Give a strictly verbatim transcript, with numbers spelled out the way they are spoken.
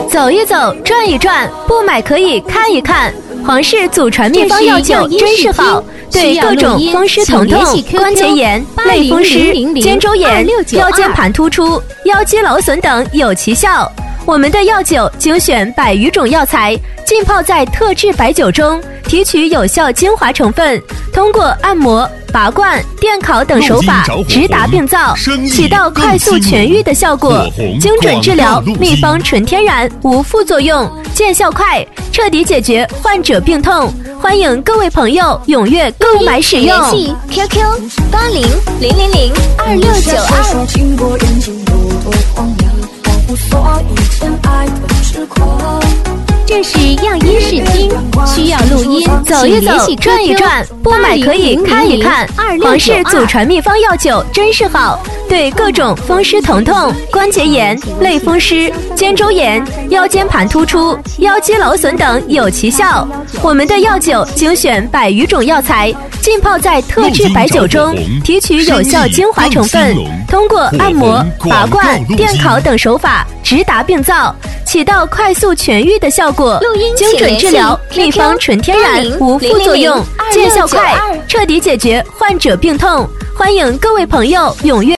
走一走，转一转，不买可以看一看。皇室祖传秘方药酒真是好，对各种风湿疼痛、关节炎、类风湿、肩周炎、腰间盘突出、腰肌劳损等有奇效。我们的药酒精选百余种药材，浸泡在特制白酒中，提取有效精华成分，通过按摩、拔罐、电烤等手法直达病灶，起到快速痊愈的效果。精准治疗，秘方纯天然，无副作用，见效快，彻底解决患者病痛。欢迎各位朋友踊跃购买使用。 联系 Q Q 八零零零零二六九二。这是样音视听，需要录音， 走一走，转一转，不买可以看一看。皇氏祖传秘方药酒真是好，对各种风湿疼痛、关节炎、类风湿、肩周炎、腰间盘突出、腰肌劳损等有奇效。我们的药酒精选百余种药材，浸泡在特制白酒中，提取有效精华成分，通过按摩、拔罐、电烤等手法直达病灶，起到快速痊愈的效果。精准治疗，秘方纯天然，无副作用，见效快，彻底解决患者病痛。欢迎各位朋友踊跃